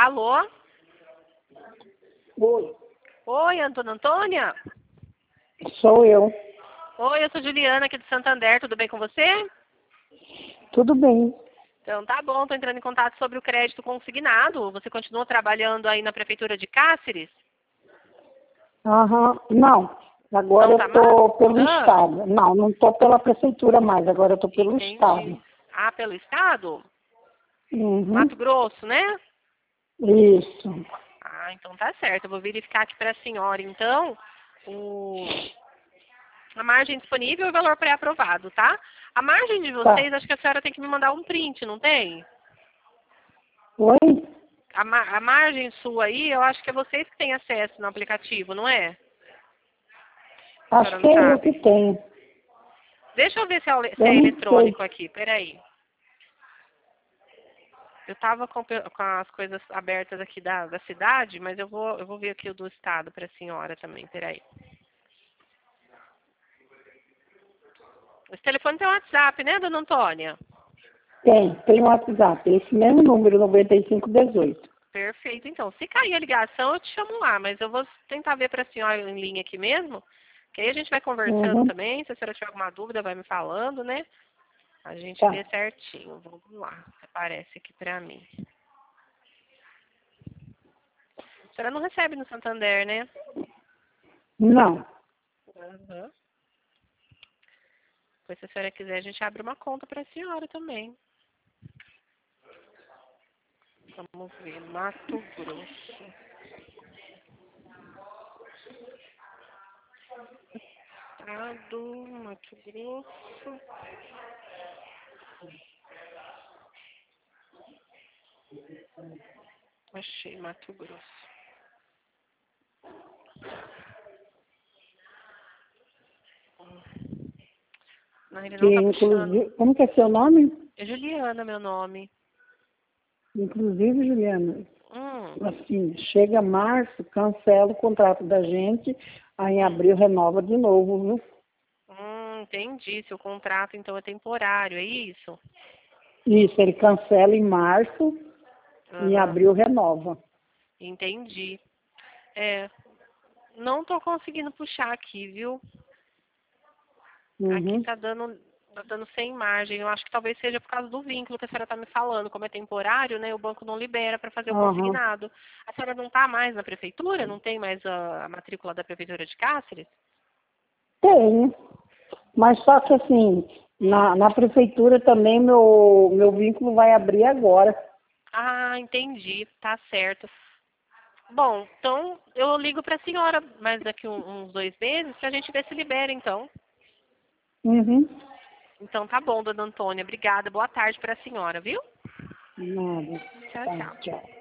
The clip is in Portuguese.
Alô? Oi, Oi, Dona Antônia? sou eu. Oi, eu sou Juliana aqui de Santander, tudo bem com você? Tudo bem? Então tá bom, tô entrando em contato sobre o crédito consignado. Você continua trabalhando aí na prefeitura de Cáceres? Aham, não. Agora Não eu tá mais? tô pelo Ah, estado. Não tô pela prefeitura mais, agora eu tô pelo entendi. estado. Ah, pelo estado? Uhum, Mato Grosso, né? isso. Ah, então tá certo. Eu vou verificar aqui para a senhora, então, o... a margem disponível e o valor pré-aprovado, tá? A margem de Tá. vocês, acho que a senhora tem que me mandar um print, não tem? Oi? A margem sua aí, eu acho que é vocês que têm acesso no aplicativo, não é? A Acho senhora que não é eu que sabe? tenho. Deixa eu ver se Eu é não sei. eletrônico aqui, peraí. Eu tava com as coisas abertas aqui da cidade, mas eu vou ver aqui o do estado para a senhora também, peraí. Esse telefone tem WhatsApp, né, dona Antônia? Tem o WhatsApp, esse mesmo número, 9518. Perfeito, então. Se cair a ligação, eu te chamo lá, mas eu vou tentar ver para a senhora em linha aqui mesmo, que aí a gente vai conversando Uhum, também. Se a senhora tiver alguma dúvida, vai me falando, né? A gente tá. vê certinho. Vamos lá. Aparece aqui pra mim. A senhora não recebe no Santander, né? Não. Uhum. Pois se a senhora quiser, a gente abre uma conta pra senhora também. Vamos ver. Mato Grosso. Estado, Mato Grosso. Achei Mato Grosso. Não, ele Que não tá puxando. inclusive, como que é seu nome? É Juliana, meu nome. Inclusive, Juliana, Hum, assim, chega março, cancela o contrato da gente, aí em abril renova de novo, viu? entendi. Seu contrato, então, é temporário, é isso? Isso, ele cancela em março e em Aham, abril renova. entendi. É, não tô conseguindo puxar aqui, viu? Aqui Uhum. tá dando sem margem. Eu acho que talvez seja por causa do vínculo que a senhora tá me falando. Como é temporário, né? O banco não libera para fazer o Aham. consignado. A senhora não tá mais na prefeitura? Não tem mais a matrícula da prefeitura de Cáceres? Tem, mas só que assim, na prefeitura também meu vínculo vai abrir agora. Ah, entendi. Tá certo. Bom, então eu ligo para a senhora mais daqui uns 2 meses para a gente ver se libera, então. Uhum. Então tá bom, dona Antônia. Obrigada. Boa tarde para a senhora, viu? Nada. Tchau, Tá, tchau. tchau.